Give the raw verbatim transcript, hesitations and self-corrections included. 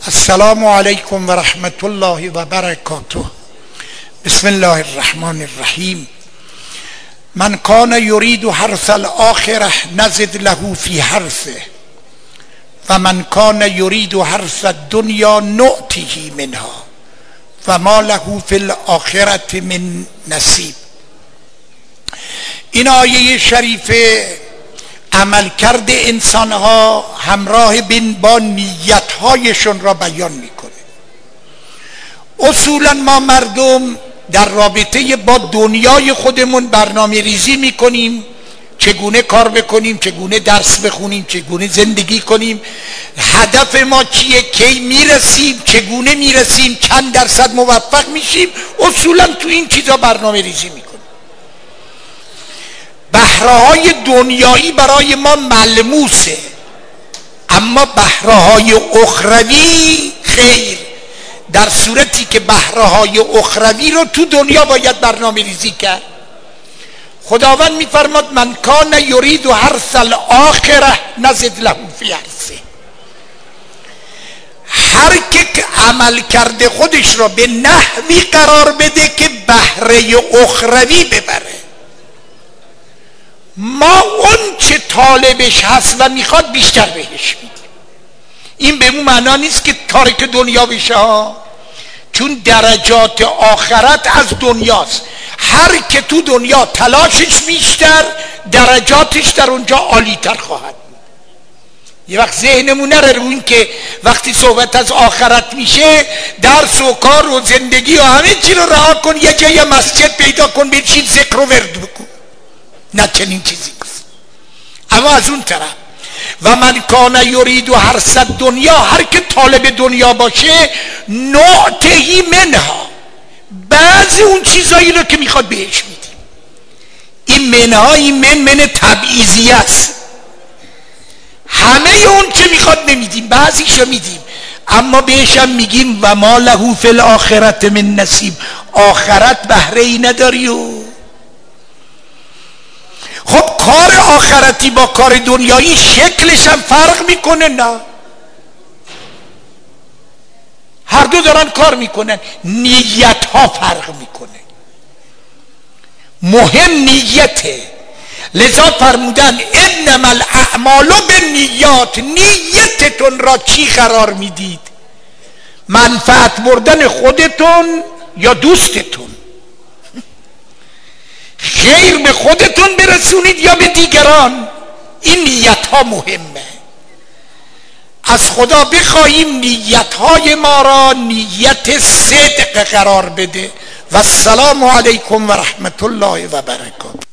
السلام علیکم و رحمت الله و برکاته. بسم الله الرحمن الرحیم. من کان یرید حرث الاخره نزد له فی حرثه و من کان یرید حرث الدنیا نؤته منها و ما له فی الاخره من نصیب. این آیه شریف عملکرد انسانها همراه بین با نیتهایشون را بیان میکنه. اصولا ما مردم در رابطه با دنیای خودمون برنامه ریزی میکنیم، چگونه کار بکنیم، چگونه درس بخونیم، چگونه زندگی کنیم، هدف ما چیه، کی میرسیم، چگونه میرسیم، چند درصد موفق میشیم. اصولا تو این چیزا برنامه ریزی میکنیم. بهره‌های دنیایی برای ما ملموسه، اما بهره‌های اخروی خیر. در صورتی که بهره‌های اخروی رو تو دنیا باید برنامه ریزی کرد. خداوند میفرماد من کان یرید حرث الاخره نزد له فی حرثه. هر که عمل کرده خودش را به نحوی قرار بده که بهره اخروی ببره، ما اون چه طالبش هست و میخواد بیشتر بهش میدیم. این به اون معنا نیست که تارک دنیا بشه ها، چون درجات آخرت از دنیاست. هر که تو دنیا تلاشش بیشتر، درجاتش در اونجا عالیتر خواهد بود. یه وقت ذهنمون نره رو این که وقتی صحبت از آخرت میشه درس و کار و زندگی و همه چی رو رها کن، یه جای مسجد پیدا کن بچین ذکر و ورد بکن. نه چنین چیزی نیست. اما از اون طرف و من کان یرید حرث الدنیا، هر که طالب دنیا باشه نؤته منها، بعضی اون چیزایی رو که میخواد بهش میدیم. این منها، این من من تبعیضی است. همه اون چه میخواد نمیدیم، بعضیشو میدیم، اما بهش هم میگیم و ما له فی الاخره من نصیب. آخرت بهره ای نداری. و خب کار آخرتی با کار دنیایی شکلش هم فرق میکنه؟ نه، هر دو دارن کار میکنن، نیت ها فرق میکنه. مهم نیته. لذا فرمودن انما الاعمال بالنیات. نیتتون را چی قرار میدید؟ منفعت بردن خودتون یا دوستتون؟ خیر به خودتون برسونید یا به دیگران؟ این نیت ها مهمه. از خدا بخواهیم نیت های ما را نیت صدق قرار بده. و السلام علیکم و رحمت الله و برکاته.